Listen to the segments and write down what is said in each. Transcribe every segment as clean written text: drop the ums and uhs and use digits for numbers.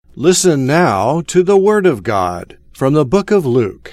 Listen now to the Word of God from the book of Luke.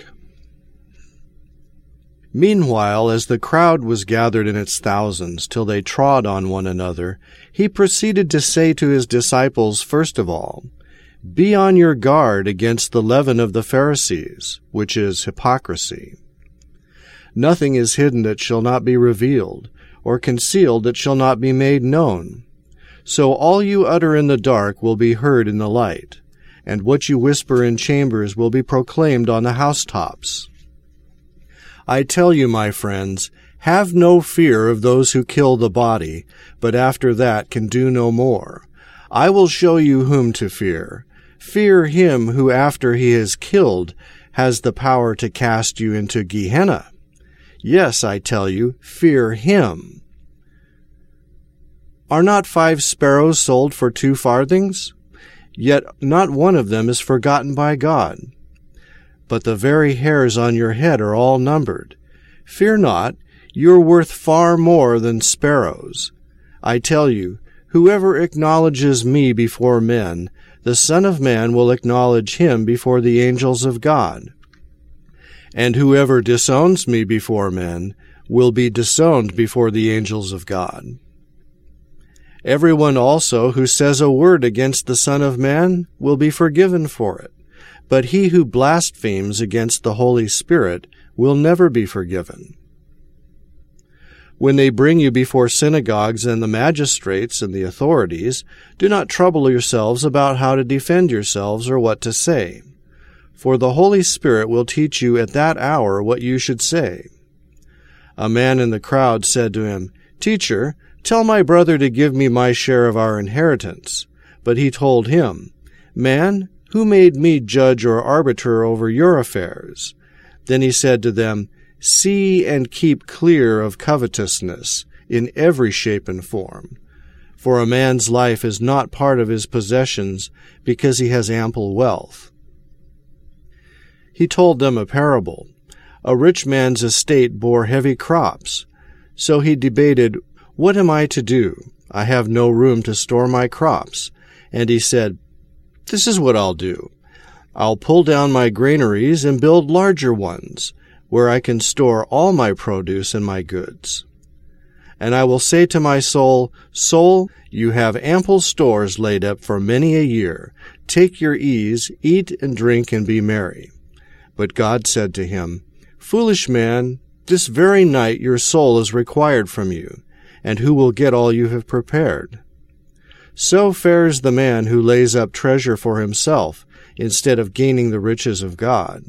Meanwhile, as the crowd was gathered in its thousands till they trod on one another, he proceeded to say to his disciples, first of all, "Be on your guard against the leaven of the Pharisees, which is hypocrisy. Nothing is hidden that shall not be revealed, or concealed that shall not be made known. So all you utter in the dark will be heard in the light, and what you whisper in chambers will be proclaimed on the housetops. I tell you, my friends, have no fear of those who kill the body, but after that can do no more. I will show you whom to fear. Fear him who after he is killed has the power to cast you into Gehenna. Yes, I tell you, fear him. Are not 5 sparrows sold for 2 farthings? Yet not one of them is forgotten by God. But the very hairs on your head are all numbered. Fear not, you are worth far more than sparrows. I tell you, whoever acknowledges me before men, the Son of Man will acknowledge him before the angels of God. And whoever disowns me before men will be disowned before the angels of God. Everyone also who says a word against the Son of Man will be forgiven for it, but he who blasphemes against the Holy Spirit will never be forgiven. When they bring you before synagogues and the magistrates and the authorities, do not trouble yourselves about how to defend yourselves or what to say, for the Holy Spirit will teach you at that hour what you should say." A man in the crowd said to him, "Teacher, tell my brother to give me my share of our inheritance." But he told him, "Man, who made me judge or arbiter over your affairs?" Then he said to them, "See and keep clear of covetousness in every shape and form. For a man's life is not part of his possessions because he has ample wealth." He told them a parable. A rich man's estate bore heavy crops. So he debated, "What am I to do? I have no room to store my crops." And he said, "This is what I'll do. I'll pull down my granaries and build larger ones, where I can store all my produce and my goods. And I will say to my soul, 'Soul, you have ample stores laid up for many a year. Take your ease, eat and drink and be merry.' But God said to him, 'Foolish man, this very night your soul is required from you, and who will get all you have prepared?' So fares the man who lays up treasure for himself instead of gaining the riches of God."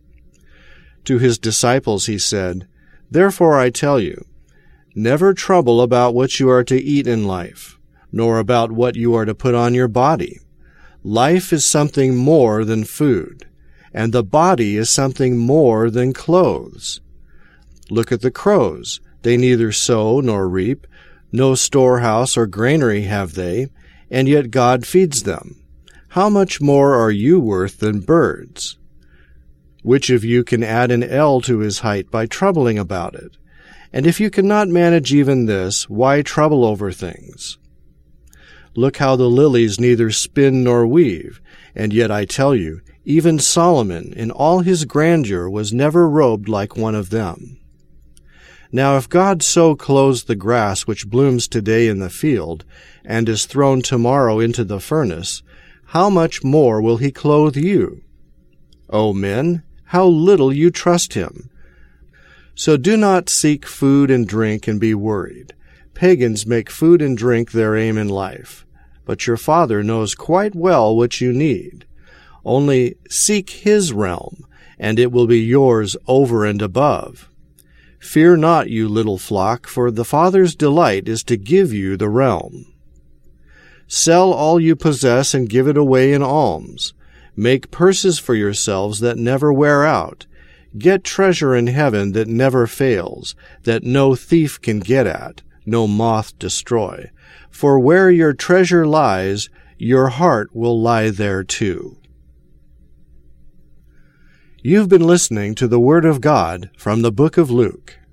To his disciples he said, "Therefore I tell you, never trouble about what you are to eat in life, nor about what you are to put on your body. Life is something more than food, and the body is something more than clothes. Look at the crows. They neither sow nor reap, no storehouse or granary have they, and yet God feeds them. How much more are you worth than birds? Which of you can add an ell to his height by troubling about it? And if you cannot manage even this, why trouble over things? Look how the lilies neither spin nor weave, and yet I tell you, even Solomon in all his grandeur was never robed like one of them. Now if God so clothes the grass which blooms today in the field, and is thrown tomorrow into the furnace, how much more will he clothe you? O men, how little you trust him! So do not seek food and drink and be worried. Pagans make food and drink their aim in life, but your Father knows quite well what you need. Only seek his realm, and it will be yours over and above. Fear not, you little flock, for the Father's delight is to give you the realm. Sell all you possess and give it away in alms. Make purses for yourselves that never wear out. Get treasure in heaven that never fails, that no thief can get at, no moth destroy. For where your treasure lies, your heart will lie there too." You've been listening to the Word of God from the book of Luke.